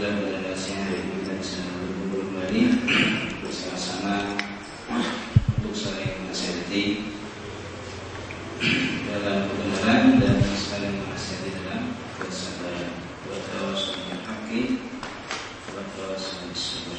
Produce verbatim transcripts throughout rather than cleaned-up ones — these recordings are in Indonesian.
Alhamdulillah pada dasarnya hari ini kita bisa berkumpul kembali bersama-sama untuk saling menasihati dalam kebenaran dan saling menasihati dalam kesabaran. Bertawasul bil haqqi, bertawasul bis sabr.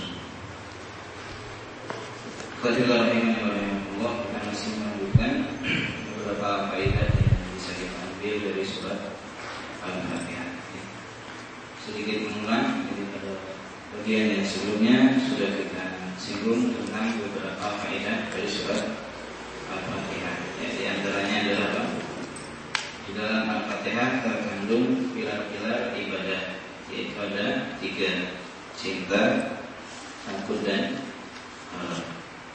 Qadillah rahimahullah, kita masih melanjutkan beberapa faedah yang bisa kita ambil dari surat Al-Fatihah. Sedikit mengulang, jadi pada bagian yang sebelumnya sudah kita singgung tentang beberapa faedah dari surat Al-Fatihah. Ya, di antaranya adalah apa? Di dalam Al-Fatihah terkandung pilar-pilar ibadah, yaitu ada tiga: cinta, takut, dan harap.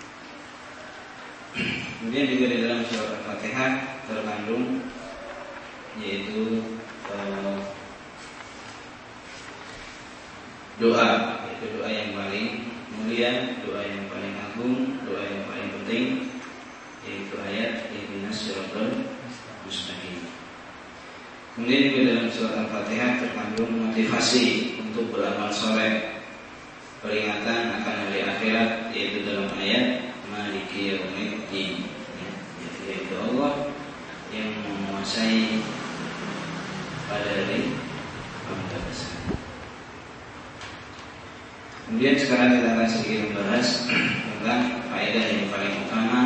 Kemudian juga di dalam surat Al-Fatihah terkandung yaitu uh, doa, yaitu doa yang paling mulia, doa yang paling agung, doa yang paling penting, yaitu ayat ihdinas siratal mustaqim. Kemudian juga dalam surat Al-Fatihah terkandung motivasi untuk beramal saleh, peringatan akan hari akhirat, yaitu dalam ayat Maliki Yaumiddin, yaitu Allah yang menguasai pada hari pembalasan. Kemudian sekarang kita akan sedikit membahas tentang faedah yang paling utama,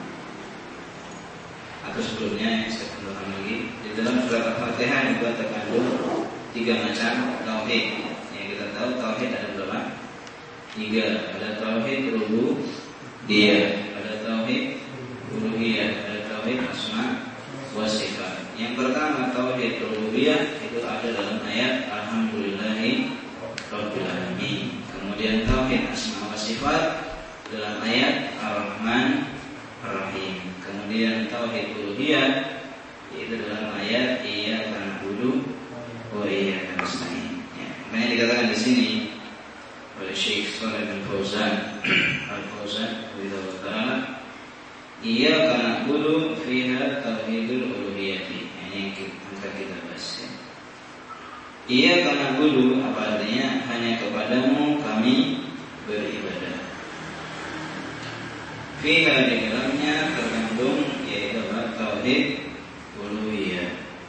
atau sebelumnya yang saya tambahkan lagi. Di dalam surat Al-Fatihah juga terkandung tiga macam tauhid. Yang kita tahu tauhid ada berapa? Tiga. Ada tauhid rububiyah, ada tauhid uluhiyah, ada tauhid asma wa sifat. Yang pertama tauhid rububiyah itu ada dalam ayat Alhamdulillahi Rabbil Alamin. Kemudian tauhid asma wa sifat dalam ayat Ar-Rahman Ar-Rahim. Kemudian tauhid uluhiyah yaitu dalam ayat Iyyaka na'budu wa iyyaka nasta'in. Ya, makanya dikatakan di sini oleh Syekh Shalih bin Fauzan Al-Fauzan radhiyallahu ta'ala, Iyyaka na'budu fiha tauhidul uluhiyah. Ini yang kita kita bahas. Ya. Iyyaka na'budu apa artinya? Hanya kepadamu kami beribadah. Fiha di dalamnya terkandung yaitu tauhid uluhiyah.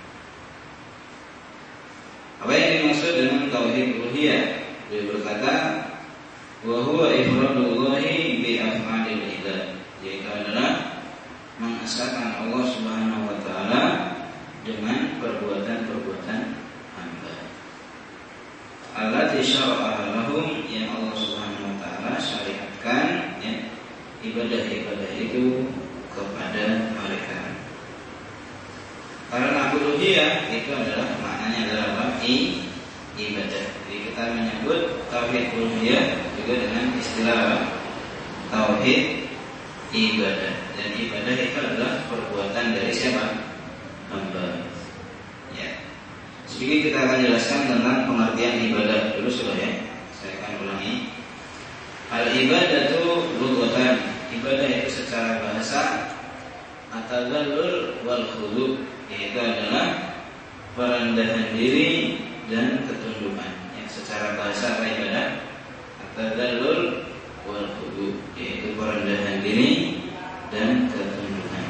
Apa yang dimaksud dengan tauhid uluhiyah? Beliau berkata, wa huwa ifradullahi bi af'alil ibad, yaitu adalah mengesahkan Allah Subhanahu wa taala dengan perbuatan-perbuatan hamba. Allati syara'a lahum, yang Allah Subhanahu wa taala syariatkan ya ibadah-ibadah itu kepada mereka. Karena uluhiyah itu adalah maknanya adalah apa? I, ibadah. Jadi kita menyebut tauhid uluhiyah juga dengan istilah apa? Tauhid ibadah. Dan ibadah itu adalah perbuatan dari siapa? Hamba. Ya. Sedikit kita akan jelaskan tentang pengertian ibadah dulu sudah ya. Saya akan ulangi. Al ibadah itu lughatan. Ibadah itu secara bahasa at-tadallul wal khudu', yaitu adalah perendahan diri dan ketundukan. Yang secara bahasa apa ibadah? At-tadallul wal khudu', yaitu perendahan diri dan ketundukan.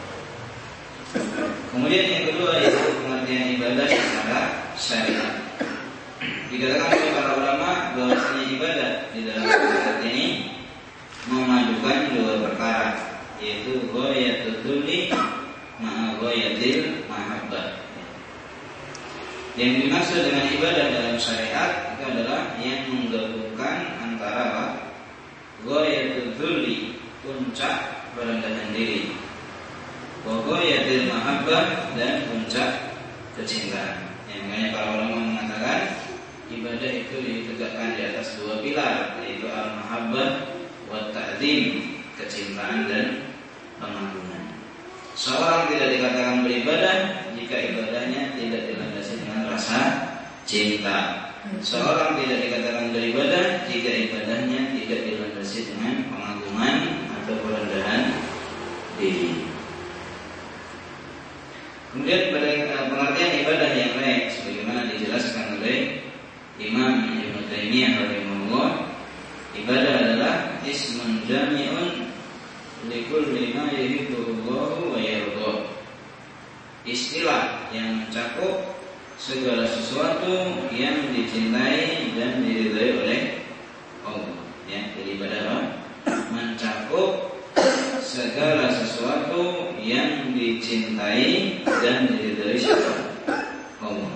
Kemudian yang kedua yaitu pengertian ibadah secara syariat. Dikatakan oleh para ulama bahwasanya ibadah di dalam ayat ini memadukan dua perkara, yaitu ghayatul dzulli ma'a ghayatil mahabbah. Yang dimaksud dengan ibadah dalam syariat itu adalah yang menggabungkan antara ghayatul dzulli, puncak perendahan diri, wa ghayatil mahabbah, dan puncak kecintaan. Yang makanya para ulama mengatakan ibadah itu ditegakkan di atas dua pilar, yaitu al-mahabbah wa ta'zim, kecintaan dan pengagungan. Seorang tidak dikatakan beribadah jika ibadahnya tidak dilandasi dengan rasa cinta. Seorang tidak dikatakan beribadah jika ibadahnya tidak dilandasi dengan pengagungan atau perendahan diri. Kemudian pada pengertian ibadah yang lain sebagaimana dijelaskan oleh Imam Ibnu segala sesuatu yang dicintai dan diridhai oleh Allah. Ya, jadi ibadah mencakup segala sesuatu yang dicintai dan diridhai oleh Allah.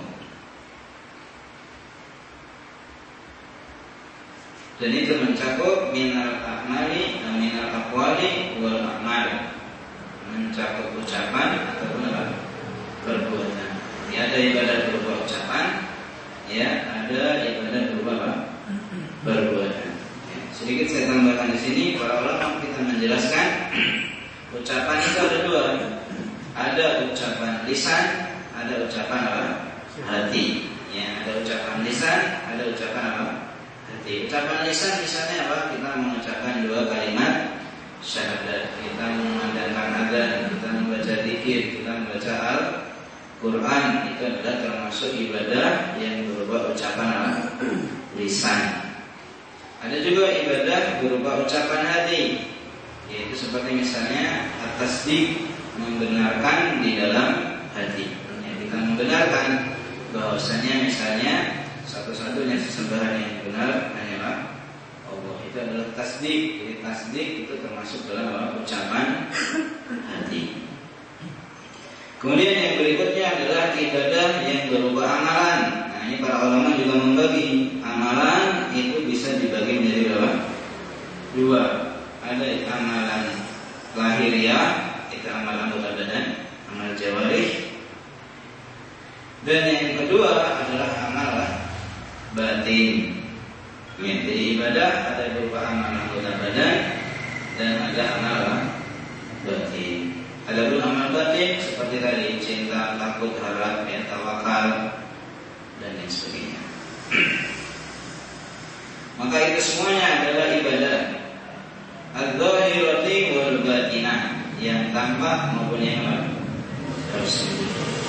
Dan itu mencakup minal a'mali, minal aqwali wal a'mal, mencakup ucapan ataupun apa? Perbuatan. Ya, ada ibadah berupa ucapan, ya, ada ibadah berupa apa? Perbuatan. Ya, sedikit saya tambahkan di sini, para ulama kita menjelaskan ucapan itu ada dua. Ada ucapan lisan, ada ucapan apa? Hati. Ya, ada ucapan lisan, ada ucapan apa? Hati. Ucapan lisan misalnya apa? Kita mengucapkan dua kalimat syahadat, kita mengandalkan adzan, kita membaca zikir, kita membaca Al-Quran, itu adalah termasuk ibadah yang berupa ucapan apa? Lisan. Ada juga ibadah berupa ucapan hati, yaitu seperti misalnya at-tasdiq, membenarkan di dalam hati. Ya, kita membenarkan bahwasanya misalnya satu-satunya sesembahan yang benar hanyalah Allah. Itu adalah tasdik. Jadi tasdik itu termasuk dalam ucapan hati. Kemudian yang berikutnya adalah ibadah yang berupa amalan. Nah, ini para ulama juga membagi amalan itu bisa dibagi menjadi berapa? Dua. Ada amalan lahiriah, itu amalan anggota badan, amal jawarih. Dan yang kedua adalah amal batin. Ya, jadi ibadah ada berupa amal anggota badan dan ada amal batin. Ada pun amal batin seperti tadi cinta, takut, harap, ya, tawakal dan lain sebagainya. Maka itu semuanya adalah ibadah adz-dzahirati wal batinah, yang tampak maupun yang tersembunyi.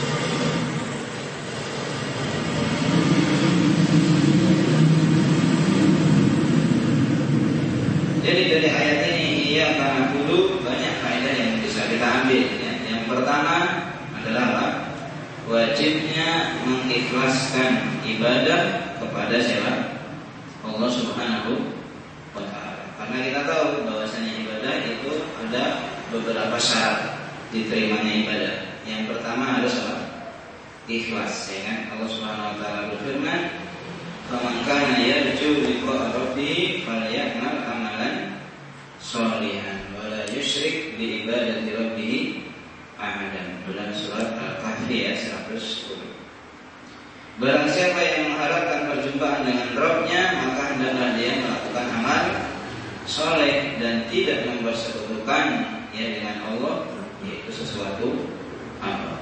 Jadi dari ayat ini ya, karena dulu banyak faedah yang bisa kita ambil. Ya. Yang pertama adalah apa? Wajibnya mengikhlaskan ibadah kepada siapa? Allah Subhanahu wa Ta'ala. Karena kita tahu bahwasanya ibadah itu ada beberapa syarat diterimanya ibadah. Yang pertama harus apa? Ikhlas, ya kan? Allah Subhanahu wa Ta'ala berfirman, "Faman kana yarju liqa'a rabbih falya'mal amalan sholihan wa la yusyrik bi ibadati rabbih ahadan." Dalam surat Al-Kahfi ya seratus sepuluh. Barang siapa yang mengharapkan perjumpaan dengan Rabb-nya, maka hendaklah dia melakukan amal soleh dan tidak mempersekutukan ya dengan Allah, yaitu sesuatu apa.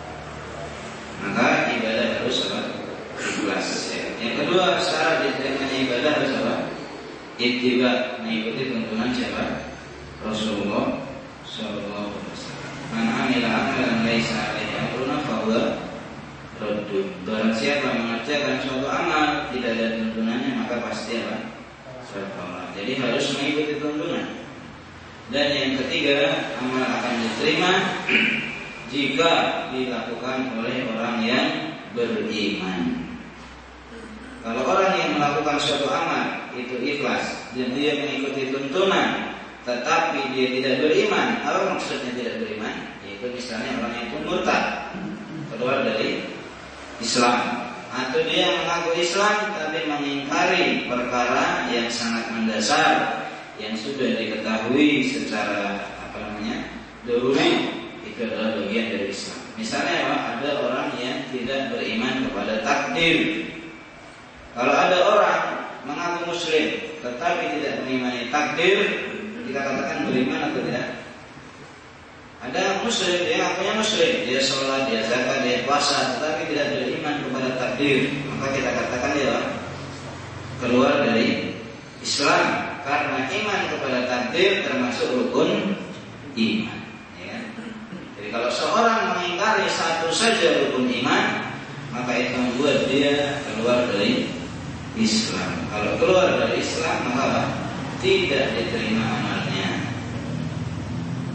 Maka ibadah harus apa? Ikhlas. Ya. Yang kedua, syarat diterimanya ibadah harus apa? Ittiba, mengikuti tuntunan siapa? Rasulullah Sallallahu Alaihi Wasallam. Man amila amalan laisa alaihi amruna fahuwa raddun. Barang siapa mengerjakan suatu amal tidak ada tuntunannya, maka pasti apa? Tertolak. Jadi harus mengikuti tuntunan. Dan yang ketiga, amal akan diterima jika dilakukan oleh orang yang beriman. Kalau orang yang melakukan suatu amal itu ikhlas dan dia mengikuti tuntunan, tetapi dia tidak beriman, apa maksudnya tidak beriman? Yaitu misalnya orang yang pun murtad, keluar dari Islam, atau dia mengaku Islam tapi mengingkari perkara yang sangat mendasar yang sudah diketahui secara apa namanya daruri, itu adalah bagian dari Islam. Misalnya ada orang yang tidak beriman kepada takdir. Kalau ada orang mengaku muslim tetapi tidak mengimani takdir, kita katakan beriman atau tidak? Ada muslim, dia ngakunya muslim, dia sholat, dia zakat, dia puasa, tetapi tidak beriman kepada takdir, maka kita katakan dia keluar dari Islam. Karena iman kepada takdir termasuk rukun iman. Ya. Jadi kalau seorang mengingkari satu saja rukun iman, maka itu membuat dia keluar dari Islam. Kalau keluar dari Islam, maka apa? Tidak diterima amalnya.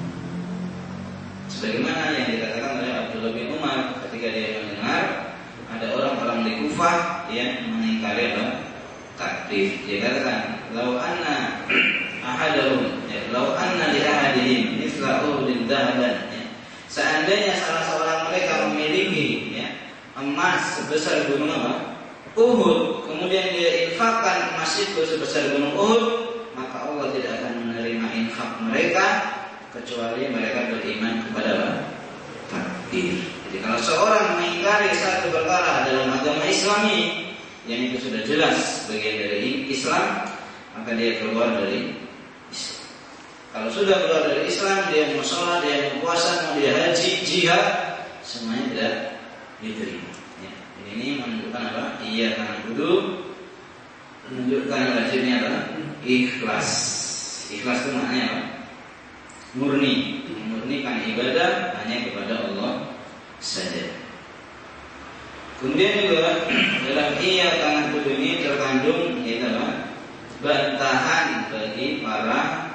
Sebagaimana yang dikatakan oleh Abdullah bin Umar ketika dia mendengar ada orang-orang di Kufah yang mengingkari apa? Takdir. Dia katakan, "Lau anna ahadahum, ya, lau anna li ahadihim mithla Uhudin dhahaban." Ya. Seandainya salah seorang mereka memiliki ya, emas sebesar gunung apa? Uhud, kemudian dia infakkan emas itu sebesar gunung Uhud, maka Allah tidak akan menerima infak mereka kecuali mereka beriman kepada apa? Takdir. Jadi kalau seorang mengingkari satu perkara dalam agama Islami yang itu sudah jelas bagian dari Islam, maka dia keluar dari Islam. Kalau sudah keluar dari Islam, dia mau sholat, dia mau puasa, mau dia haji, jihad, semuanya tidak diterima. Ya. Jadi ini menunjukkan apa? Iya karena kudu menunjukkan wajibnya apa? Ikhlas. Ikhlas itu maknanya apa? Murni, memurnikan ibadah hanya kepada Allah saja. Kemudian juga dalam iya karena kudu ini terkandung yaitu apa? Bantahan bagi para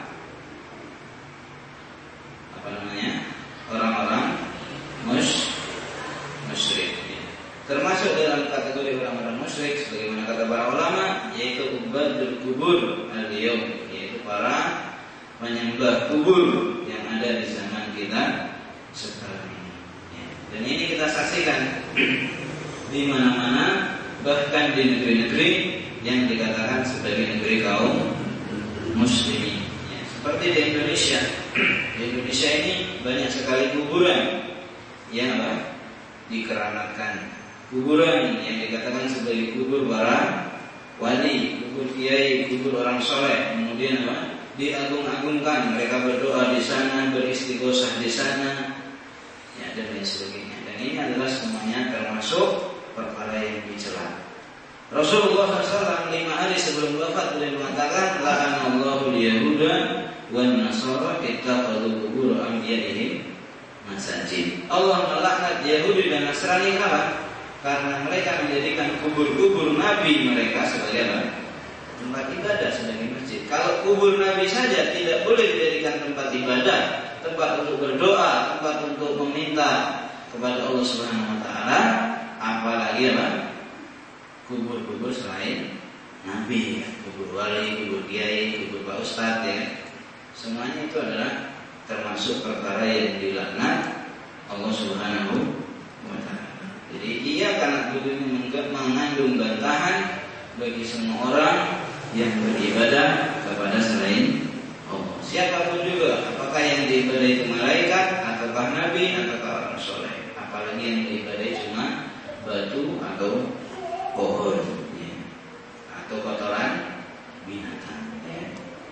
apa namanya orang-orang mus musyrik. Termasuk dalam kategori orang-orang musyrik sebagaimana kata para ulama yaitu ubadul kubur al-yaum, yaitu para menyembah kubur yang ada di zaman kita sekarang ini. Ya. Dan ini kita saksikan di mana-mana, bahkan di negeri-negeri yang dikatakan sebagai negeri kaum muslimin. Ya. Seperti di Indonesia, di Indonesia ini banyak sekali kuburan yang apa? Dikeramatkan. Kuburan yang dikatakan sebagai kubur para wali, kubur kiai, kubur orang soleh, kemudian apa? Diagung-agungkan, mereka berdoa di sana, beristighosah di sana, ya, dan lain sebagainya. Dan ini adalah semuanya termasuk perkara yang dicela. Rasulullah shallallahu alaihi wasallam lima hari sebelum wafat beliau mengatakan, "La'anallahu al-yahuda wan nasara ittakhadhu qubur anbiya'ihim masajid." Allah melaknat Yahudi dan Nasrani kenapa? Karena mereka menjadikan kubur-kubur nabi mereka sebagai apa? Tempat ibadah, sebagai masjid. Kalau kubur Nabi saja tidak boleh dijadikan tempat ibadah, tempat untuk berdoa, tempat untuk meminta kepada Allah Subhanahu wa taala, apalagi apa? Kubur-kubur selain Nabi, ya. Kubur wali, kubur kiai, kubur pak ustadz, ya. Semuanya itu adalah termasuk perkara yang dilaknat Allah Subhanahu wa taala. Jadi iya karena kubur ini mengandung bantahan bagi semua orang yang beribadah kepada selain Allah. Siapapun juga, apakah yang diibadai itu malaikat, ataukah nabi, ataukah orang soleh. Apalagi yang diibadai cuma batu atau pohon, ya. Atau kotoran binatang. Ya.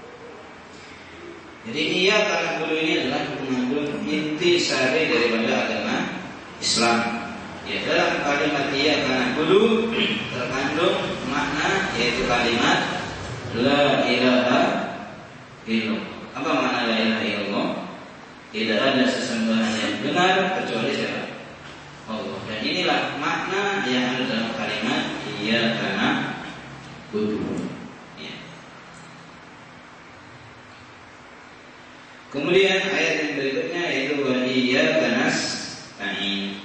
Jadi iya karena kudu ini adalah mengandung inti sari daripada agama Islam. Ya, dalam kalimat iya karena kudu terkandung makna yaitu kalimat la ilaha illallah. Apa makna la ilaha illallah? Tidak ada sesembahan yang benar kecuali siapa? Allah. Dan inilah makna yang ada dalam kalimat iya karena kudu. Ya. Kemudian ayat yang berikutnya yaitu wa iyyaka nasta'in.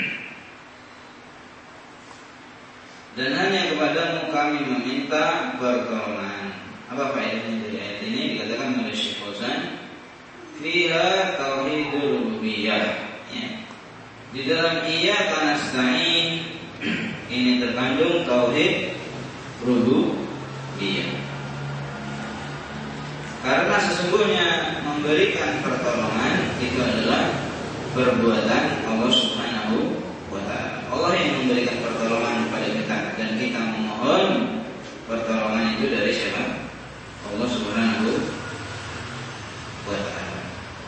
Dan hanya kepadamu kami meminta pertolongan. Apa faedahnya dari ayat ini? Dikatakan oleh Syekh Fauzan, fiha tauhidur rububiyah. Ya. Di dalam iyyaka nasta'in ini terkandung tauhid rububiyah. Karena sesungguhnya memberikan pertolongan itu adalah perbuatan Allah Subhanahu wa ta'ala. Allah yang memberikan pertolongan kepada kita dan kita memohon pertolongan itu dari siapa? Allah Subhanahu wa ta'ala.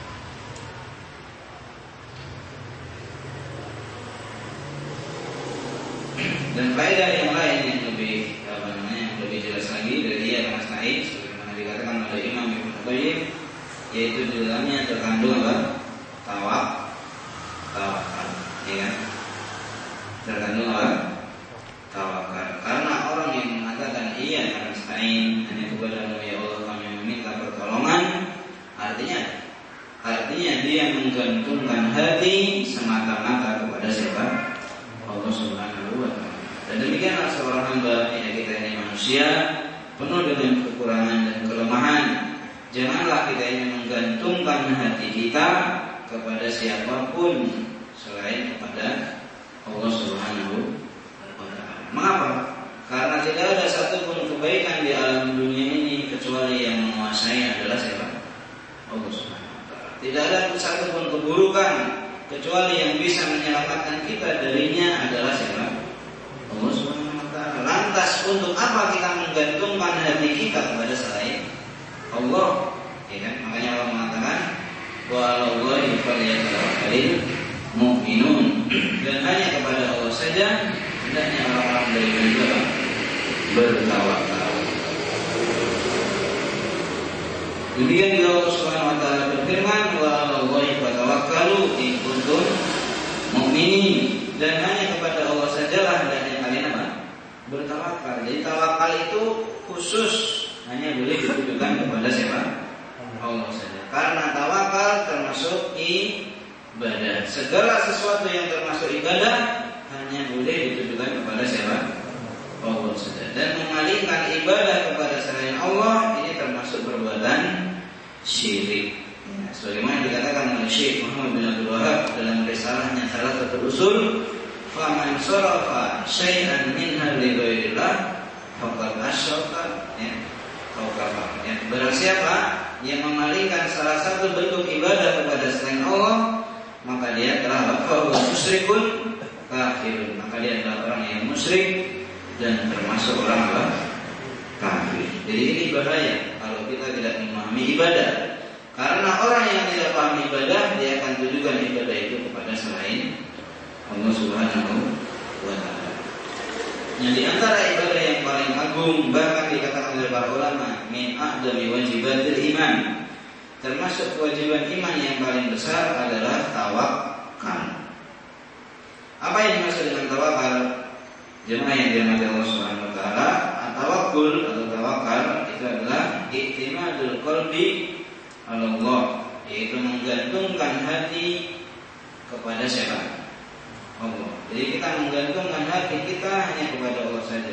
Dan faedah yang lain yang lebih apa namanya yang lebih jelas lagi dari dia karena selain sebagaimana dikatakan oleh Imam Ibnu Qayyim, yaitu di dalamnya terkandung apa? Tawak, tawakal, ya kan? Terkandung apa? Tawakal. Karena orang yang mengatakan iya karena selain hanya kepadamu ya Allah kami meminta pertolongan, artinya artinya dia menggantungkan hati semata-mata kepada siapa? Allah Subhanahu wa ta'ala. demikianlah seorang hamba, ya kita ini manusia penuh dengan kekurangan dan kelemahan. Janganlah kita ini menggantungkan hati kita kepada siapapun selain kepada Allah Subhanahu wa Ta'ala. Mengapa? Karena tidak ada satupun kebaikan di alam dunia ini kecuali yang menguasai adalah siapa? Allah Subhanahu wa Ta'ala. Tidak ada satupun keburukan kecuali yang bisa menyelamatkan kita darinya adalah siapa? Allah Subhanahu wa Ta'ala. Lantas untuk apa kita menggantungkan hati kita kepada selain Allah? Ya kan? Makanya Allah mengatakan wa 'alallahi falyatawakkalul mu'minun. Dan hanya kepada Allah saja hendaknya orang-orang beriman itu bertawakal. Demikian juga Allah Subhanahu wa Ta'ala berfirman wa 'alallahi fatawakkalu in kuntum mu'minin. Dan hanya kepada Allah sajalah hendaknya kalian apa? Bertawakal. Jadi tawakal itu khusus hanya boleh ditujukan kepada siapa? Allah saja. Karena tawakal termasuk ibadah. Segala sesuatu yang termasuk ibadah hanya boleh ditujukan kepada siapa? Allah saja. Dan mengalihkan ibadah kepada selain Allah ini termasuk perbuatan syirik. Ya, sebagaimana dikatakan oleh Syekh Muhammad bin Abdul Wahab dalam risalahnya salah satu usul, faman sarafa syai'an minha li ghairillah faqad asyraka, ya. Ya, barang siapa yang memalingkan salah satu bentuk ibadah kepada selain Allah, maka dia telah fahuwa musyrikun kafir. Maka dia adalah orang yang musyrik dan termasuk orang apa? Kafir. Jadi ini bahaya kalau kita tidak memahami ibadah. Karena orang yang tidak paham ibadah, dia akan tujukan ibadah itu kepada selain Allah Subhanahu wa Ta'ala. Yang di antara ibadah yang paling agung, bahkan dikatakan oleh para ulama, min a'dami wajibatil iman, termasuk kewajiban iman yang paling besar adalah tawakal. Apa yang dimaksud dengan tawakal? Jemaah yang dirahmati Allah Subhanahu wa Ta'ala, tawakkul atau tawakal itu adalah i'timadul qalbi ala Allah, yaitu menggantungkan hati kepada siapa? Allah. Jadi kita menggantungkan hati kita hanya kepada Allah saja.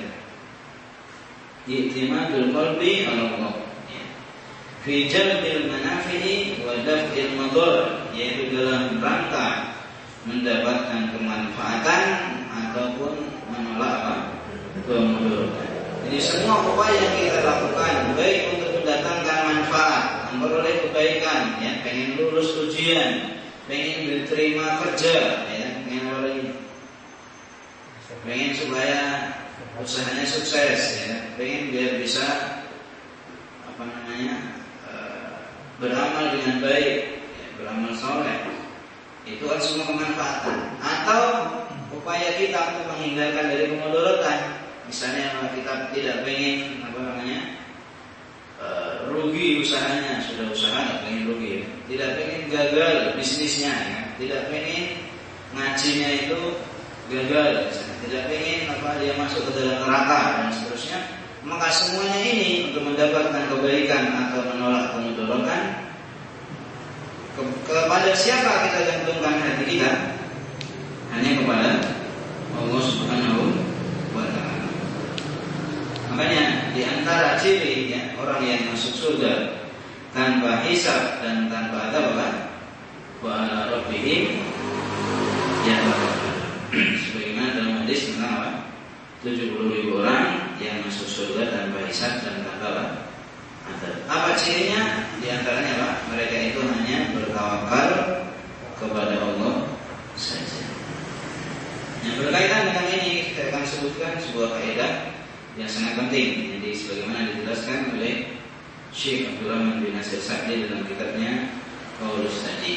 I'timadul qalbi ala Allah. Fi jalbil manafi'i wa daf'il madar, yaitu dalam rangka mendapatkan kemanfaatan ataupun menolak kemudaratan. Jadi semua upaya yang kita lakukan, baik untuk mendatangkan manfaat, memperoleh kebaikan, ya, pengen lulus ujian, pengen diterima kerja, ya, pengen lagi, pengen supaya usahanya sukses, ya, pengen biar bisa apa namanya beramal dengan baik, ya, beramal soleh, itu kan semua kemanfaatan. Atau upaya kita untuk menghindarkan dari kemudaratan. Misalnya kita tidak pengen apa namanya uh, rugi usahanya, sudah usaha tidak pengen rugi, ya. Tidak pengen gagal bisnisnya, ya. Tidak pengen ngajinya itu gagal, misalnya. Tidak pengen apa dia masuk ke dalam neraka dan seterusnya. Maka semuanya ini untuk mendapatkan kebaikan atau menolak kemudaratan, ke kepada siapa kita gantungkan hati kita? Hanya kepada Allah Subhanahu wa Ta'ala. Makanya di antara ciri, ya, orang yang masuk surga tanpa hisab dan tanpa adab, wa ala rabbihim yatawakkalun. Sebagaimana dalam hadis tentang apa? tujuh puluh ribu orang yang masuk surga tanpa hisab dan tanpa adab. Apa cirinya? Di antaranya apa? Mereka itu hanya bertawakal kepada Allah saja. Yang berkaitan dengan ini kita akan sebutkan sebuah kaidah yang sangat penting. Jadi sebagaimana dijelaskan oleh Syekh Abdul Rahman bin Nasir Sa'di dalam kitabnya Qaulus tadi.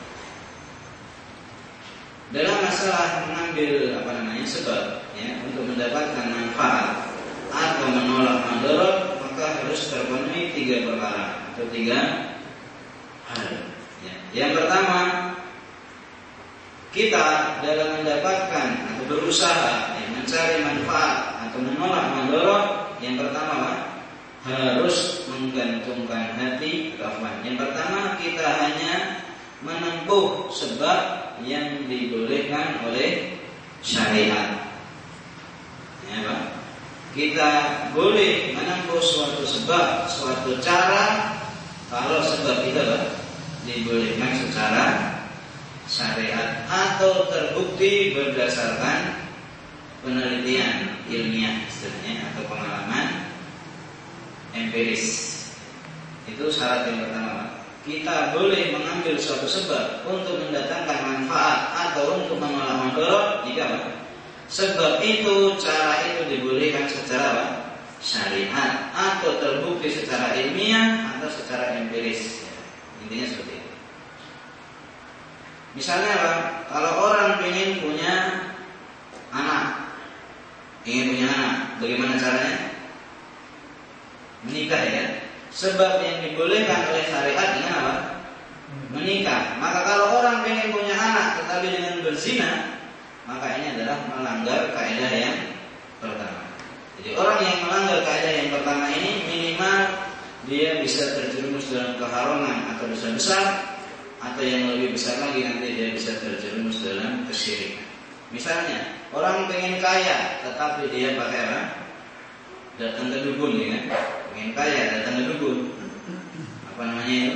Dalam masalah mengambil apa namanya sebab, ya, untuk mendapatkan manfaat atau menolak madarat, maka harus terpenuhi tiga perkara atau tiga hal. Ya. Yang pertama, kita dalam mendapatkan atau berusaha, ya, mencari manfaat atau menolak madarat, yang pertama harus menggantungkan hati kafan. Yang pertama, kita hanya menempuh sebab yang dibolehkan oleh syariat. Ya, Ya, Pak? Kita boleh menempuh suatu sebab, suatu cara kalau sebab itu, Pak, dibolehkan secara syariat atau terbukti berdasarkan penelitian ilmiah istilahnya atau pengalaman empiris. Itu syarat yang pertama, Pak. Kita boleh mengambil suatu sebab untuk mendatangkan manfaat atau untuk menolak mudarat jika, Pak, sebab itu, cara itu dibolehkan secara, Pak, syariat atau terbukti secara ilmiah atau secara empiris. Intinya seperti itu. Misalnya, Pak, kalau orang ingin punya anak, ingin punya anak, bagaimana caranya? Menikah, ya. Sebab yang dibolehkan oleh syariat dengan apa? Menikah. Maka kalau orang ingin punya anak tetapi dengan berzina, maka ini adalah melanggar kaidah yang pertama. Jadi orang yang melanggar kaidah yang pertama ini minimal dia bisa terjerumus dalam keharaman atau dosa besar, atau yang lebih besar lagi nanti dia bisa terjerumus dalam kesyirikan. Misalnya orang pengen kaya tetapi dia pakai apa? Datang ke dukun, ya kan? Pengen kaya datang ke dukun. Apa namanya itu?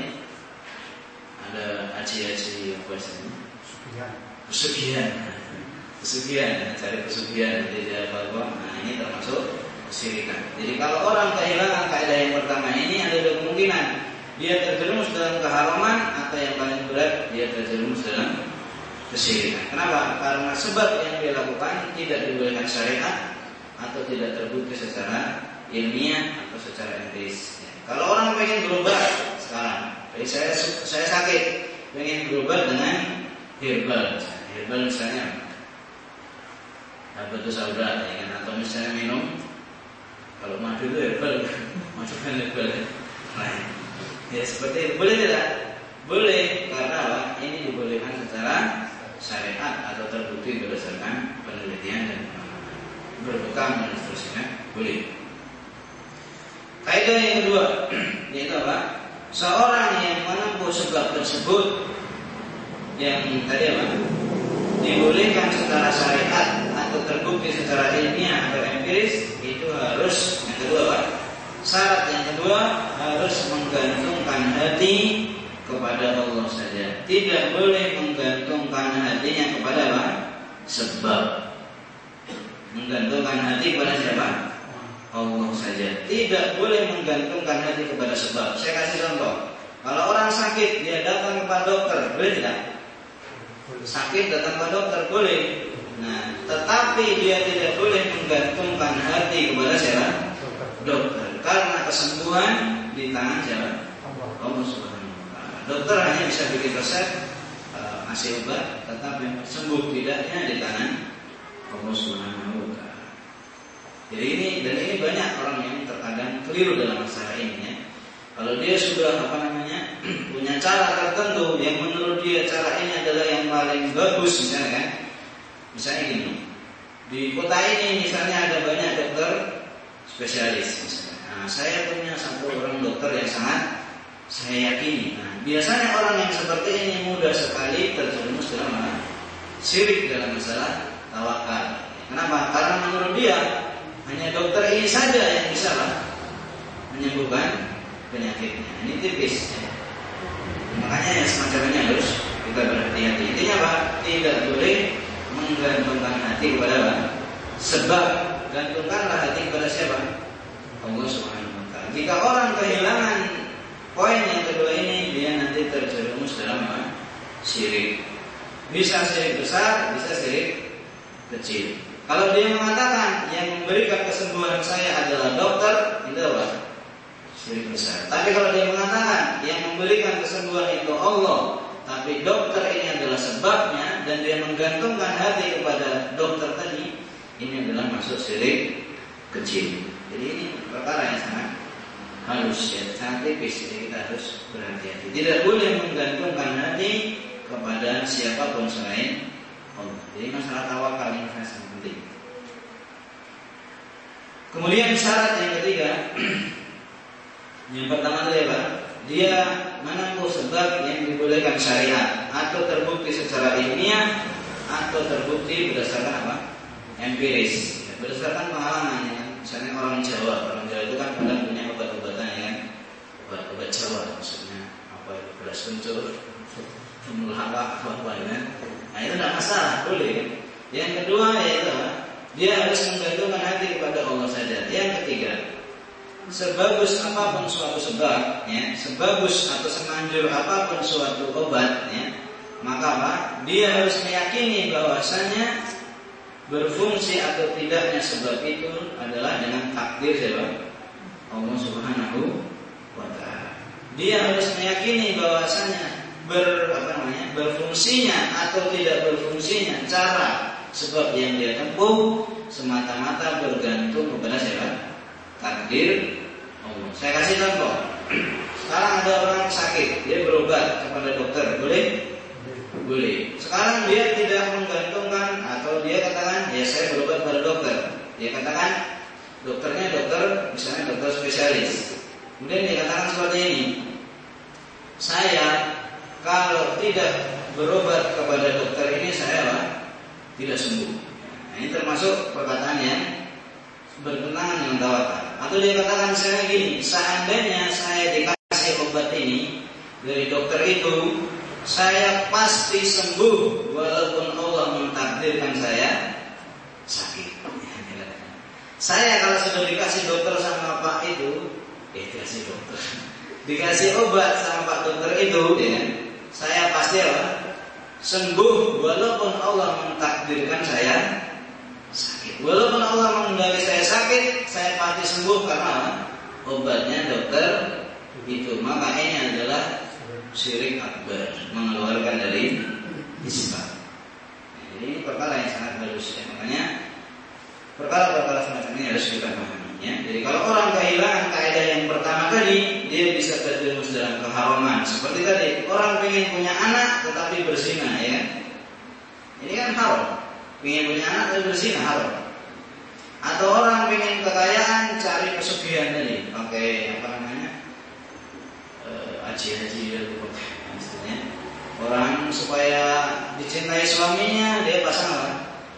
Ada aji-aji apa istilahnya? Pesugihan. Pesugihan, cari pesugihan jadi dia apa? Nah, ini termasuk kesyirikan. Jadi kalau orang kehilangan kaidah yang pertama ini, ada dua kemungkinan. Dia terjerumus dalam keharaman atau yang paling berat dia terjerumus dalam kesyirikan. Kenapa? Karena sebab yang dia lakukan tidak dibolehkan syariat atau tidak terbukti secara ilmiah atau secara empiris. Ya. Kalau orang pengen berobat sekarang, jadi saya saya sakit, pengen berobat dengan herbal, herbal misalnya apa itu saudara, ya kan? Atau misalnya minum, kalau madu itu herbal, masukkan herbal. Nah, ya seperti itu. Boleh tidak? Boleh, karena apa? Ini dibolehkan secara syariat atau terbukti berdasarkan penelitian dan berbekam dan seterusnya. Boleh. Kaidah yang kedua, yaitu apa? Seorang yang menempuh sebab tersebut yang tadi apa? Dibolehkan secara syariat atau terbukti secara ilmiah atau empiris, itu harus yang kedua, Pak. Syarat yang kedua harus menggantungkan hati kepada Allah saja. Tidak boleh menggantungkan hatinya kepada apa? Sebab. Menggantungkan hati kepada siapa? Allah saja. Tidak boleh menggantungkan hati kepada sebab. Saya kasih contoh. Kalau orang sakit, dia datang kepada dokter, boleh tidak? Sakit datang kepada dokter, boleh. Nah, tetapi dia tidak boleh menggantungkan hati kepada siapa? Dokter. Karena kesembuhan di tangan siapa? Allah Subhanahu wa taala. Dokter hanya bisa bikin resep, uh, ngasih obat, tetapi sembuh tidaknya di tangan Allah Subhanahu wa taala. Jadi ini dan ini banyak orang yang terkadang keliru dalam masalah ini, ya. Kalau dia sudah apa namanya punya cara tertentu yang menurut dia cara ini adalah yang paling bagus, misalnya kan, misalnya gini, di kota ini misalnya ada banyak dokter spesialis, misalnya. Nah, saya punya satu orang dokter yang sangat saya yakini. Nah, biasanya orang yang seperti ini mudah sekali terjerumus dalam syirik dalam masalah tawakal. Kenapa? Karena menurut dia hanya dokter ini saja yang bisa lah menyembuhkan penyakitnya. Ini tipis, ya. Makanya yang semacam ini harus kita berhati-hati. Intinya apa? Tidak boleh menggantungkan hati kepada apa? Sebab. Gantungkanlah hati kepada siapa? Allah Subhanahu wa taala. Jika orang kehilangan poin yang kedua ini, dia nanti terjerumus dalam apa? Syirik. Bisa syirik besar, bisa syirik kecil. Kalau dia mengatakan yang memberikan kesembuhan saya adalah dokter, itu apa? Syirik besar. Tapi kalau dia mengatakan yang memberikan kesembuhan itu Allah, tapi dokter ini adalah sebabnya, dan dia menggantungkan hati kepada dokter tadi, ini adalah masuk syirik kecil. Jadi ini perkara yang sangat halus, ya, sangat tipis. Jadi kita harus berhati-hati. Tidak boleh menggantungkan hati kepada siapapun selain Allah. Jadi masalah tawakal ini sangat penting. Kemudian syarat yang ketiga, yang pertama tadi apa? Dia menempuh sebab yang dibolehkan syariat atau terbukti secara ilmiah atau terbukti berdasarkan apa? Empiris. berdasarkan pengalaman ya. Misalnya orang Jawa, orang Jawa itu kan kadang punya obat-obatan ya kan, obat-obat Jawa maksudnya apa itu beras kencur, melapa apa ya. Nah itu tidak masalah, boleh kan. Yang kedua yaitu dia harus menggantungkan hati kepada Allah saja. Yang ketiga, sebagus apapun suatu sebab, ya, sebagus atau semanjur apapun suatu obat, ya, maka apa? Dia harus meyakini bahwasanya berfungsi atau tidaknya sebab itu adalah dengan takdir siapa? Allah Subhanahu wa Ta'ala. Dia harus meyakini bahwasanya ber apa namanya berfungsinya atau tidak berfungsinya cara sebab yang dia tempuh semata-mata bergantung kepada siapa? Takdir Allah. Saya kasih contoh. Sekarang ada orang sakit, dia berobat kepada dokter, boleh? Boleh. Sekarang dia tidak menggantungkan atau dia katakan, ya saya berobat pada dokter. Dia katakan dokternya dokter, misalnya dokter spesialis. Kemudian dia katakan seperti ini, saya kalau tidak berobat kepada dokter ini saya apa? Tidak sembuh. Nah, ini termasuk perkataan yang bertentangan dengan tawakal. Atau dia katakan misalnya gini, seandainya saya dikasih obat ini dari dokter itu, saya pasti sembuh walaupun Allah mentakdirkan saya sakit. Saya kalau sudah dikasih dokter sama Pak itu, eh dikasih dokter, dikasih obat sama Pak dokter itu, ya, saya pasti apa? Sembuh walaupun Allah mentakdirkan saya sakit. Walaupun Allah mengendaki saya sakit, saya pasti sembuh karena obatnya dokter itu. Maka ini adalah syirik akbar, mengeluarkan dari Islam. Jadi ini perkara yang sangat halus ya. Makanya perkara-perkara semacam ini harus kita pahami ya. Jadi kalau orang kehilangan kaidah yang pertama tadi, dia bisa terjerumus dalam keharaman. Seperti tadi, orang ingin punya anak tetapi berzina ya. Ini kan haram. Ingin punya anak tapi berzina haram. Atau orang ingin kekayaan cari pesugihan tadi, pakai apa namanya? Haji-haji itu maksudnya. Orang supaya dicintai suaminya dia pasang apa?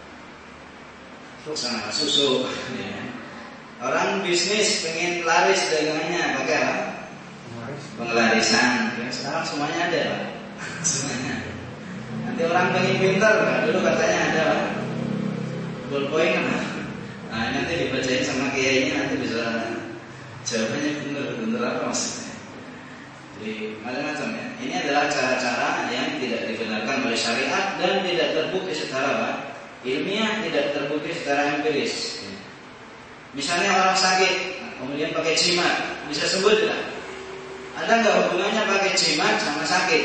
Pasang apa? Susu. Ya. Orang bisnis pengen laris dagangannya pakai apa? Pengelarisan. Ya, sekarang semuanya ada. Semuanya. Nanti orang pengen pintar, dulu katanya ada ballpoint apa? Nah nanti dibacain sama kiainya nanti bisa jawabannya bener-bener apa maksudnya. Jadi macam-macam ya. Ini adalah cara-cara yang tidak dibenarkan oleh syariat dan tidak terbukti secara apa? Ilmiah, tidak terbukti secara empiris. Misalnya orang sakit, kemudian pakai jimat, bisa sembuh tidak? Ada nggak hubungannya pakai jimat sama sakit?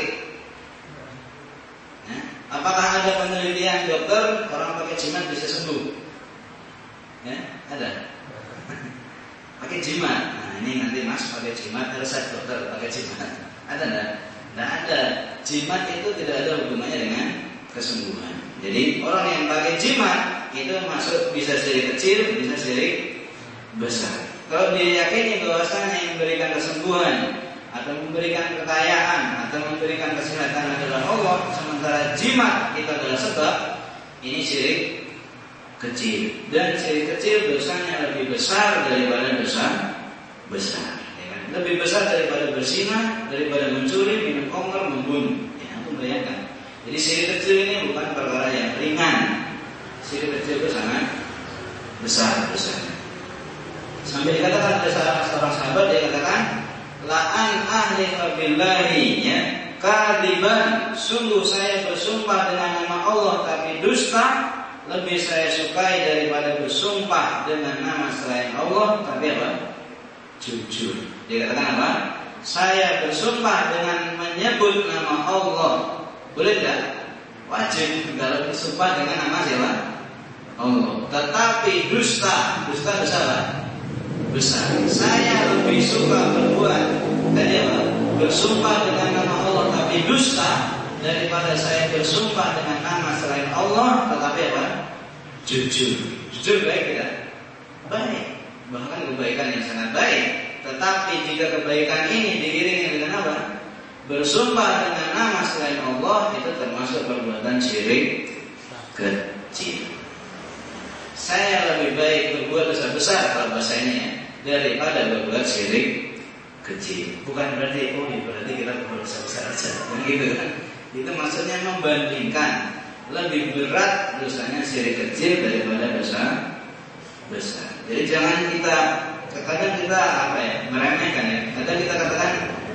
Ya? Apakah ada penelitian dokter orang pakai jimat bisa sembuh? Ya, ada. Pakai jimat. Nah, ini nanti Mas pakai jimat, resep dokter pakai jimat. Ada enggak? Enggak ada. Jimat itu tidak ada hubungannya dengan kesembuhan. Jadi orang yang pakai jimat itu masuk bisa syirik kecil, bisa syirik besar. Kalau dia yakini bahwasanya yang memberikan kesembuhan atau memberikan kekayaan atau memberikan kesehatan adalah Allah, sementara jimat itu adalah sebab, ini syirik kecil. Dan syirik kecil dosanya lebih besar daripada dosa besar, ya kan? Lebih besar daripada berzina, daripada mencuri, minum khamr, membunuh. Ya, aku bayangkan. Jadi syirik kecil ini bukan perkara yang ringan. Syirik kecil itu sangat besar dosanya. Sampai dikatakan oleh seorang sahabat, dia katakan, la'an ahli billahi, ya, kadiban, sungguh saya bersumpah dengan nama Allah tapi dusta lebih saya sukai daripada bersumpah dengan nama selain Allah tapi apa? Jujur. Dia katakan apa? Saya bersumpah dengan menyebut nama Allah. Boleh tidak? Wajib kalau bersumpah dengan nama siapa? Allah. Tetapi dusta, dusta dosa apa? Besar. Saya lebih suka berbuat tadi apa? Bersumpah dengan nama Allah tapi dusta daripada saya bersumpah dengan nama selain Allah tetapi apa? Jujur. Jujur baik tidak? Baik. Bahkan kebaikan yang sangat baik. Tetapi jika kebaikan ini diiringi dengan apa? Bersumpah dengan nama selain Allah, itu termasuk perbuatan syirik kecil. saya lebih baik berbuat dosa besar kalau bahasa ini ya, daripada berbuat syirik kecil. Bukan berarti oh ya berarti kita berbuat dosa besar saja, begitu kan? Itu maksudnya membandingkan lebih berat dosanya syirik kecil daripada dosa besar. Jadi jangan kita kadang kita apa ya meremehkan ya. Kadang kita katakan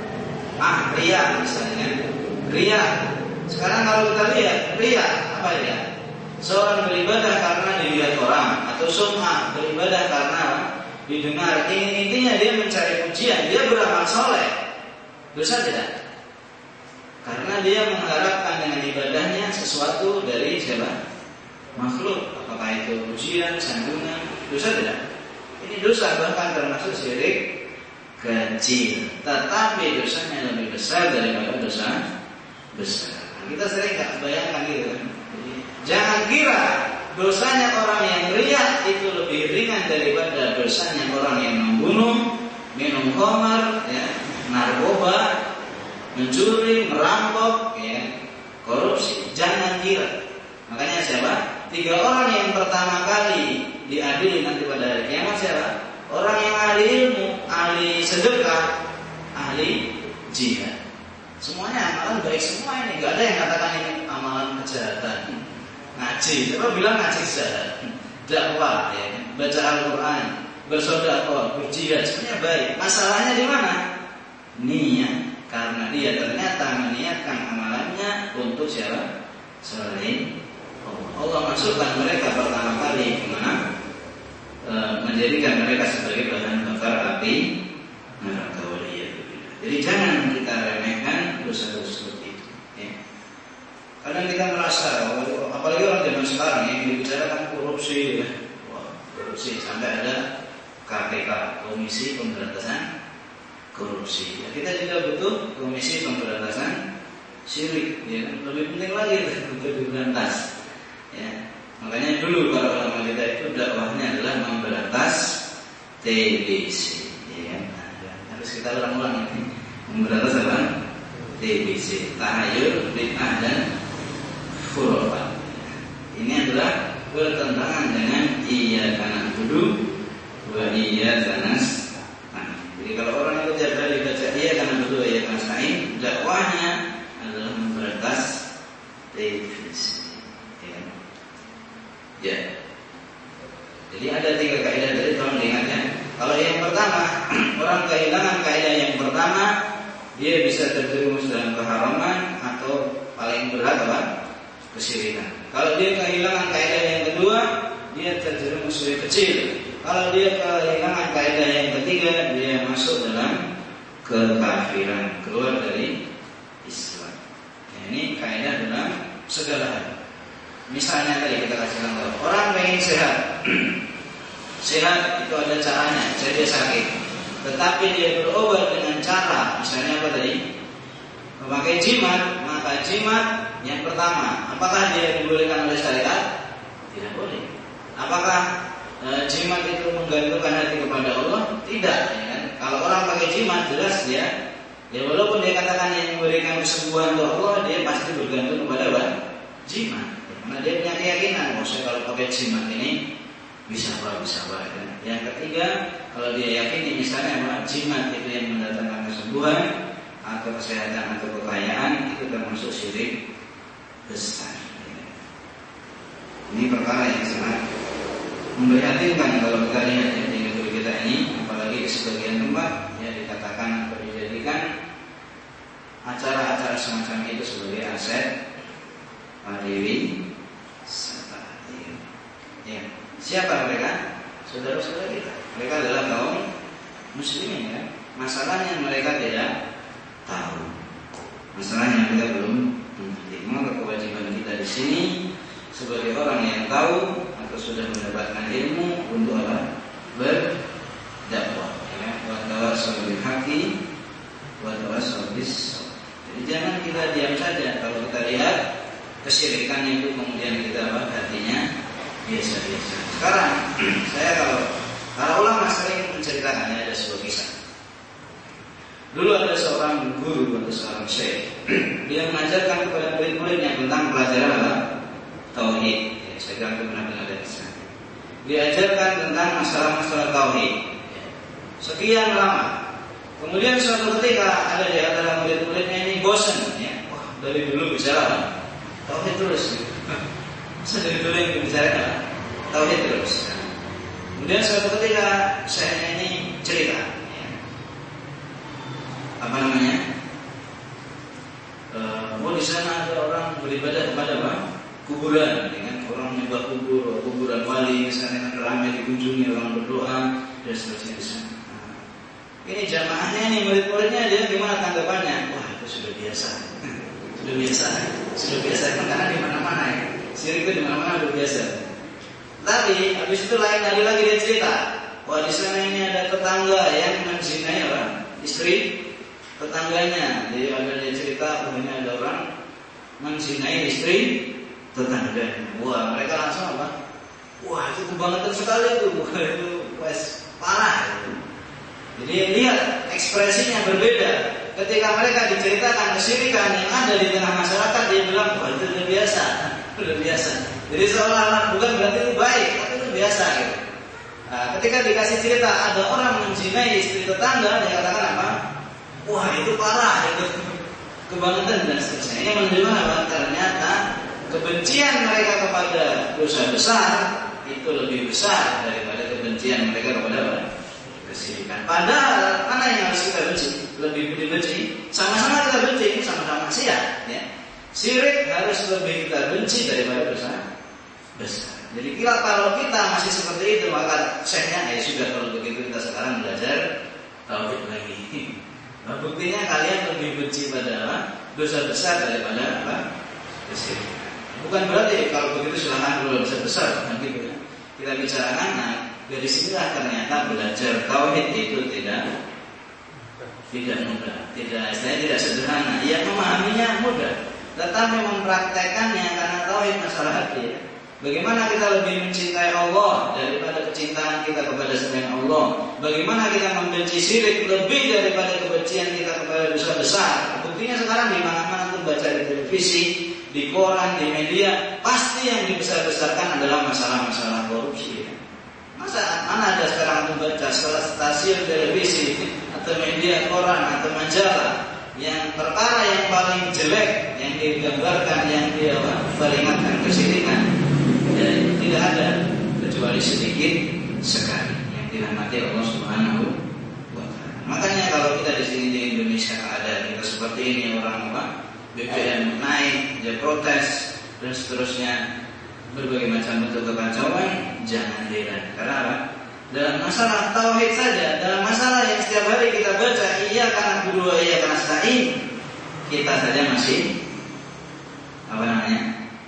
ah riya misalnya, riya. Sekarang kalau kita lihat riya apa ya? Seorang beribadah karena dilihat orang, atau sum'ah beribadah karena didengar. Ini intinya dia mencari pujian, dia beramal soleh. Dosa tidak? Karena dia mengharapkan dengan ibadahnya sesuatu dari siapa? Makhluk. Apakah itu pujian, sanjungan? Dosa tidak? Ini dosa, bahkan termasuk syirik kecil. Tetapi dosanya lebih besar daripada dosa besar. Nah, kita sering tak bayangkan gitu kan? Jadi, jangan kira dosanya orang yang riya itu lebih ringan daripada dosanya orang yang membunuh, minum khamar, ya, narkoba, mencuri, merampok, ya, korupsi. Jangan kira. Makanya siapa? Tiga orang yang pertama kali diadili nanti pada hari kiamat siapa? Orang yang ahli ilmu, ahli sedekah, ahli jihad. Semuanya amalan baik semua ini. Gak ada yang katakan ini amalan kejahatan. Ngaji, siapa bilang ngaji kejahatan? Dakwah, ya, baca Al-Quran, bersedekah, berjihad, semuanya baik. Masalahnya di mana? Niat. Karena dia ternyata meniatkan amalannya untuk siapa? Selain Allah. Allah masukkan mereka pertama kali kemana? E, menjadikan mereka sebagai bahan bakar api neraka. Jadi jangan kita remehkan dosa-dosa seperti itu. Ya. Kadang kita merasa, apalagi orang zaman sekarang yang dibicarakan korupsi, wah, korupsi sampai ada K P K, Komisi Pemberantasan Korupsi. Ya, kita juga butuh Komisi Pemberantasan Syirik. Ya, lebih penting lagi untuk diberantas. Ya, makanya dulu para ulama kita itu dakwahnya adalah memberantas T B C. Ya, nah, harus kita ulang-ulang ini. Memberantas apa? T B C, tahayul, bid'ah dan khurafat. Ini adalah bertentangan dengan iyyaka na'budu wa iyyaka nasta'in. Jadi kalau orang itu tiap hari baca iyyaka na'budu wa iyyaka nasta'in, dakwahnya adalah memberantas T B C. Ya. Ya. Jadi ada tiga kaidah dari tolong diingat ya. Kalau yang pertama, orang kehilangan kaidah yang pertama, dia bisa terjerumus dalam keharaman atau paling berat apa? Kesyirikan. Kalau dia kehilangan kaidah yang kedua, dia terjerumus syirik kecil. Kalau dia kehilangan kaidah yang ketiga, dia masuk dalam kekafiran, keluar dari Islam. Ya, ini kaidah dalam segala hal. Misalnya tadi kita kasih contoh, orang pengen sehat. Sehat itu ada caranya, jadi dia sakit. Tetapi dia berobat dengan cara, misalnya apa tadi? Memakai jimat, maka jimat yang pertama, apakah dia dibolehkan oleh syariat? Tidak boleh. Apakah e, jimat itu menggantungkan hati kepada Allah? Tidak. Ya kan? Kalau orang pakai jimat, jelas dia, ya walaupun dia katakan yang memberikan kesembuhan untuk Allah, dia pasti bergantung kepada apa? Jimat. Ya, karena dia punya keyakinan, maksudnya kalau pakai jimat ini bisa apa, bisa apa. Ya. Yang ketiga, kalau dia yakini misalnya bahwa jimat itu yang mendatangkan kesembuhan atau kesehatan atau kekayaan, itu termasuk syirik besar. Ini perkara yang sangat memprihatinkan kalau kita lihat ya, di negeri kita ini, apalagi di sebagian tempat ya dikatakan atau dijadikan acara-acara semacam itu sebagai aset pariwisata. Ya. Siapa mereka? Saudara-saudara kita. Mereka adalah kaum muslimin ya. Masalahnya mereka tidak tahu. Masalahnya mereka belum mengerti. Maka kewajiban kita di sini sebagai orang yang tahu atau sudah mendapatkan ilmu untuk apa? Berdakwah. Ya. Wa tawassaw bil haqqi wa tawassaw bis sabr. Jadi jangan kita diam saja kalau kita lihat kesyirikan itu kemudian kita apa? Hatinya biasa-biasa. Sekarang saya kalau para ulama sering menceritakannya ada sebuah kisah. Dulu ada seorang guru atau seorang syekh, dia mengajarkan kepada murid-muridnya tentang pelajaran apa? Tauhid. Ya, saya kira itu pernah dengar dari kisah. diajarkan tentang masalah-masalah tauhid. Sekian lama. Kemudian suatu ketika ada di antara murid-muridnya ini bosan, ya. Wah, dari dulu bicara tauhid terus. Saya dari dulu yang bicarakan tauhid terus. Kemudian suatu ketika saya ini cerita, ya. Apa namanya? Uh, oh di sana ada orang beribadah kepada apa? Kuburan, dengan orang menyembah kubur, kuburan wali, misalnya dengan ramai dikunjungi orang berdoa dan seterusnya di sana. Nah, ini jamaahnya ini murid-muridnya dia gimana tanggapannya? Wah itu sudah biasa, sudah biasa, sudah biasa kan karena di mana-mana ya, syirik itu di mana-mana sudah biasa. Tapi habis itu lain hari lagi dia cerita, wah di sana ini ada tetangga yang menzinai apa? Istri tetangganya. Jadi ada dia cerita, oh ini ada orang menzinai istri tetangganya. Wah mereka langsung apa? Wah itu kebangetan sekali itu, wah itu wes parah. Jadi lihat ekspresinya berbeda. Ketika mereka diceritakan kesyirikan yang ada di tengah masyarakat, dia bilang wah itu udah biasa, udah biasa. Jadi seolah-olah bukan berarti itu baik, tapi itu biasa gitu. Nah, ketika dikasih cerita ada orang menzinai istri tetangga, dia katakan apa? Wah itu parah itu, kebangetan dan seterusnya. Ini menunjukkan apa? Ternyata kebencian mereka kepada dosa besar itu lebih besar daripada kebencian mereka kepada kesyirikan. Padahal mana yang harus kita benci? Lebih dibenci, sama-sama kita benci, sama-sama maksiat. Ya. Syirik harus lebih kita benci daripada dosa besar. Jadi kira kalau kita masih seperti itu, maka syekhnya ya sudah kalau begitu kita sekarang belajar tauhid lagi. Nah, buktinya kalian lebih benci pada apa? Dosa besar daripada apa? Kesyirikan. Bukan berarti kalau begitu silahkan dulu dosa besar, nanti kita, kita bicarakan. Nah, dari sinilah ternyata belajar tauhid itu tidak tidak mudah, tidak saya tidak sederhana. Ya memahaminya mudah, tetapi mempraktekannya karena tauhid masalah hati. Ya. Bagaimana kita lebih mencintai Allah daripada kecintaan kita kepada selain Allah? Bagaimana kita membenci syirik lebih daripada kebencian kita kepada dosa besar? Buktinya sekarang di mana-mana tuh baca di televisi, di koran, di media, pasti yang dibesar-besarkan adalah masalah-masalah korupsi. Ya. Masa mana ada sekarang tuh baca stasiun televisi atau media koran atau majalah yang perkara yang paling jelek yang digambarkan, yang dia peringatkan kesyirikan? Ya, tidak ada kecuali sedikit sekali yang dirahmati Allah Subhanahu wa taala. Makanya kalau kita di sini di Indonesia ada kita seperti ini, orang apa B B M naik, dia protes dan seterusnya, berbagai macam bentuk kekacauan, jangan heran. Karena apa? Dalam masalah tauhid saja, dalam masalah yang setiap hari kita baca iya karena kedua iya karena stain, kita saja masih apa namanya?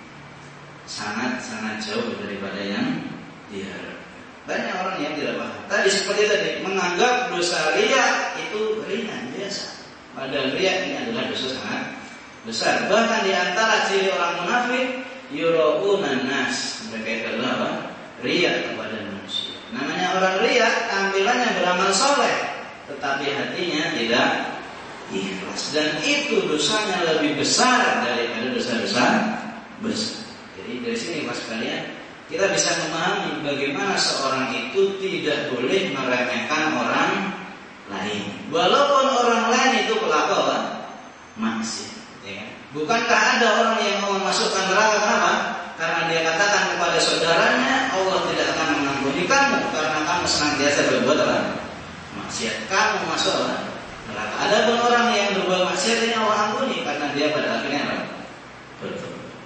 sangat-sangat jauh daripada yang diharapkan. Banyak orang yang tidak paham. Tadi seperti tadi menganggap dosa riya itu ringan biasa. Padahal riya ini adalah dosa sangat besar. Bahkan di antara ciri orang munafik yuraunan nas, mereka itu adalah apa? Riya kepada manusia. Namanya orang riya, tampilannya beramal soleh, tetapi hatinya tidak ikhlas. Dan itu dosanya lebih besar daripada dosa-dosa besar. Jadi dari sini Mas sekalian, kita bisa memahami bagaimana seorang itu tidak boleh meremehkan orang lain. Walaupun orang lain itu pelaku apa? Maksiat. Ya. Bukankah ada orang yang mau masukkan neraka? Kenapa? Karena dia katakan kepada saudaranya, Allah tidak akan mengampuni kamu karena kamu senantiasa berbuat apa? Maksiat. Kamu masuk apa? Neraka. Ada pun orang yang berbuat maksiat ini Allah ampuni karena dia pada akhirnya apa? Bertobat.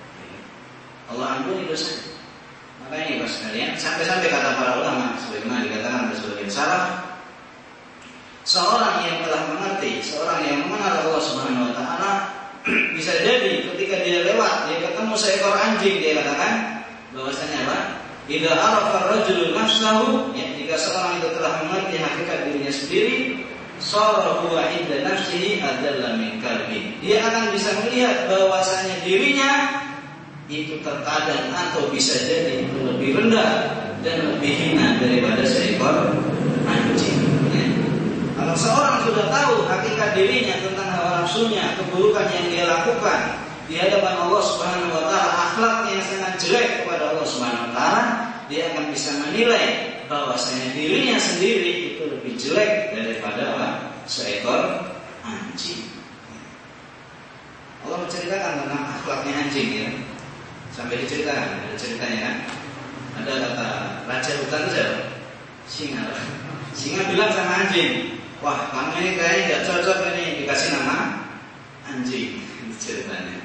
Allah ampuni dosa. Maka ini Bapak sekalian, sampai-sampai kata para ulama sebagaimana dikatakan oleh sebagian salaf, seorang yang telah mengerti, seorang yang mengenal Allah Subhanahu wa taala, bisa jadi ketika dia lewat, dia ketemu seekor anjing, dia katakan bahwasanya apa? Idza arafa ar-rajulu nafsahu, ya, jika seorang itu telah mengerti hakikat dirinya sendiri, shara huwa inda nafsihi adalla min kalbi. Dia akan bisa melihat bahwasanya dirinya itu terkadang atau bisa jadi itu lebih rendah dan lebih hina daripada seekor anjing. Ya. Kalau seorang sudah tahu hakikat dirinya tentang hawa nafsunya, keburukan yang dia lakukan di hadapan Allah Subhanahu wa taala, akhlak yang sangat jelek kepada Allah Subhanahu wa taala, dia akan bisa menilai bahwasanya dirinya sendiri itu lebih jelek daripada apa? Seekor anjing. Allah menceritakan tentang akhlaknya anjing ya. Sampai diceritakan, ada ceritanya kan. Ada kata raja hutan itu singa. Singa bilang sama anjing, wah kamu ini kayaknya nggak cocok ini dikasih nama anjing. Ceritanya.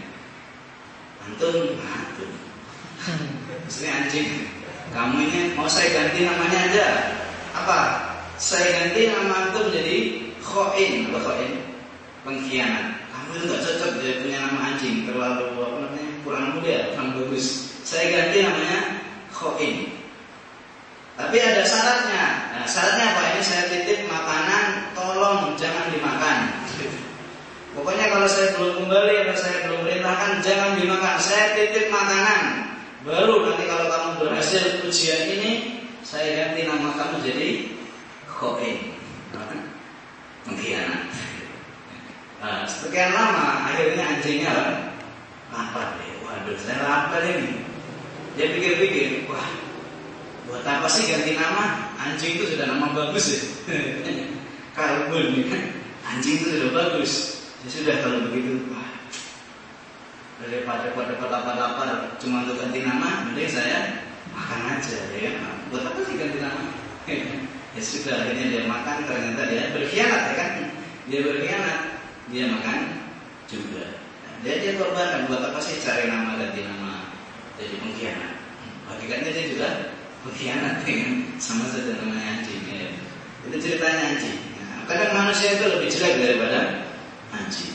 Antun, antun. Maksudnya anjing. Kamu ini mau saya ganti namanya aja. Apa? Saya ganti nama antum jadi khoin. Apa khoin? Pengkhianat. Kamu itu nggak cocok dia punya nama anjing, terlalu apa namanya kurang muda, kurang bagus. Saya ganti namanya khoin. Tapi ada syaratnya. Nah, syaratnya apa? Ini saya titip makanan, tolong jangan dimakan. Pokoknya kalau saya belum kembali atau saya belum perintahkan jangan dimakan. Saya titip makanan. Baru nanti kalau kamu berhasil ujian ini, saya ganti nama kamu jadi khoin. Pengkhianat. Nah, sekian lama akhirnya anjingnya lapar deh. Waduh, saya lapar ini. Dia pikir-pikir, wah, buat apa sih ganti nama? Anjing itu sudah nama bagus ya. Kalbun ya kan. Anjing itu sudah bagus. Ya sudah kalau begitu, wah, daripada pada lapar-lapar cuma untuk ganti nama, mending saya makan aja ya kan. Buat apa sih ganti nama? Ya sudah, akhirnya dia makan, ternyata dia berkhianat ya kan. Dia berkhianat, dia makan juga. Nah, dia dia korbankan, buat apa sih cari nama ganti nama jadi pengkhianat? Hakikatnya dia juga pengkhianat ya kan. Sama saja namanya anjing ya. Itu ceritanya anjing. Nah, kadang manusia itu lebih jelek daripada anjing.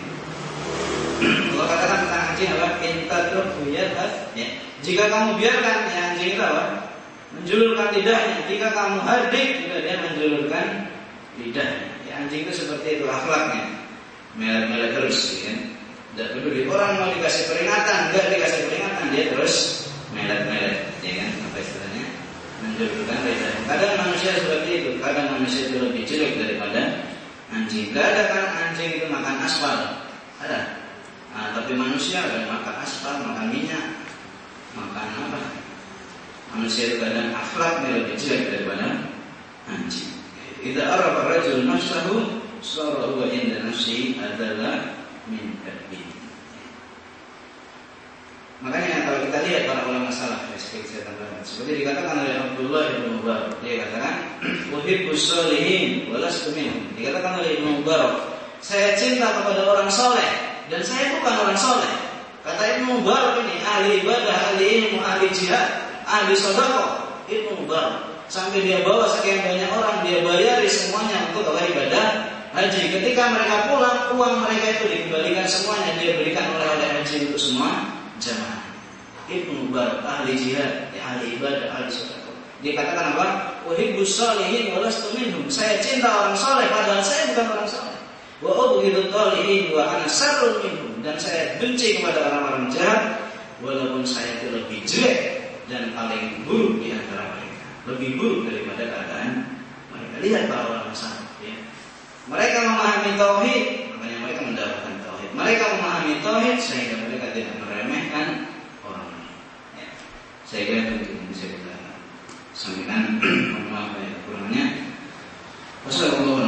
Allah katakan tentang anjing apa? Intadruhu yadhab. Ya. Jika kamu biarkan ya anjing itu apa? Menjulurkan lidahnya. Jika kamu hardik, juga dia menjulurkan lidahnya. Ya, anjing itu seperti itu akhlaknya. Melet-melet terus, ya. Tidak peduli orang mau dikasih peringatan, enggak dikasih peringatan dia terus melet-melet, ya kan? Apa istilahnya? Menjulurkan lidahnya. Kadang manusia seperti itu. Kadang manusia itu lebih jelek daripada anjing. Tidak ada kan anjing itu makan aspal. Ada. Nah, tapi manusia ada makan aspal, makan minyak, makan apa? Manusia itu kadang akhlaknya lebih jelek daripada anjing. Idza arafa ar-rajul nafsahu sara huwa inda nafsihi adalah min kadbin. Makanya kalau kita lihat para ulama salaf, seperti saya tambahkan, seperti dikatakan oleh Abdullah bin Mubarak, dia katakan, "Uhibbus sholihin wa lastu minhum." Dikatakan oleh Ibnu Mubarak, saya cinta kepada orang soleh dan saya bukan orang soleh. Kata Ibnu Mubarak ini ahli ibadah, ahli ilmu, ahli jihad, ahli sedekah. Ibnu Mubarak sampai dia bawa sekian banyak orang, dia bayari semuanya untuk ibadah haji. Ketika mereka pulang, uang mereka itu dikembalikan semuanya, dia berikan oleh-oleh haji untuk semua jamaah. Ibnu Mubarak ahli jihad, ya, ahli ibadah, ahli sedekah. Dia katakan apa? Uhibbus sholihin wa lastu minhum. Saya cinta orang soleh padahal saya bukan orang soleh. Wa ubghidut thalihin wa ana sarrun minhum. Dan saya benci kepada orang-orang jahat walaupun saya itu lebih jelek dan paling buruk di antara mereka. Lebih buruk daripada keadaan mereka. Lihat para ulama salaf ya. Mereka memahami tauhid, makanya mereka mendapatkan tauhid. Mereka memahami tauhid sehingga mereka tidak meremehkan orang lain. Ya. Saya kira itu bisa kita sampaikan. Mohon maaf ya kurangnya. Wassalamualaikum